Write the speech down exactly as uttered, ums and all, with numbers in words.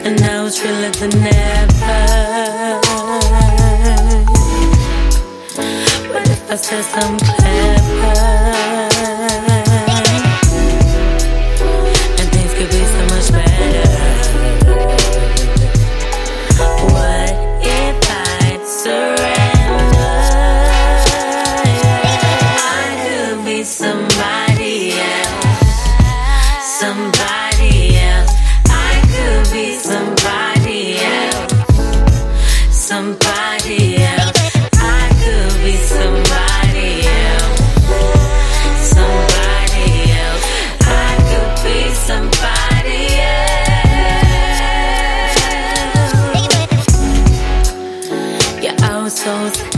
and now it's realer than ever. What if I said something clever? And things could be so much better. What if I'd surrender? I could be somebody else, somebody else. I could be somebody else, somebody else. I could be somebody else, somebody else. I could be somebody else. Yeah, I was so